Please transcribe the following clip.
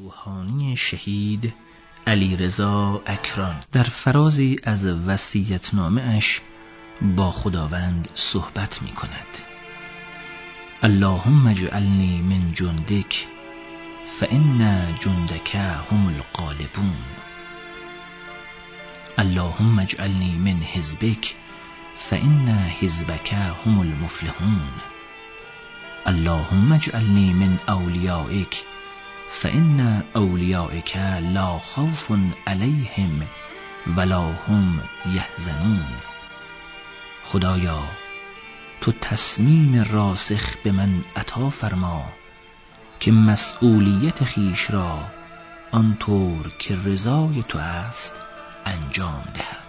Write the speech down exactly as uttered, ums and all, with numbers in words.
روحانی شهید علیرضا اکران در فرازی از وصیت‌نامه اش با خداوند صحبت می کند. اللهم اجعلنی من جندک فإن جندک هم الغالبون. اللهم اجعلنی من حزبک فإن حزبک هم المفلحون. اللهم اجعلنی من اولیائک فإن اولیائک لا خوف علیهم ولا هم یحزنون. خدایا تو تصمیم راسخ به من عطا فرما که مسئولیت خیش را آنطور که رضای تو است انجام دهم.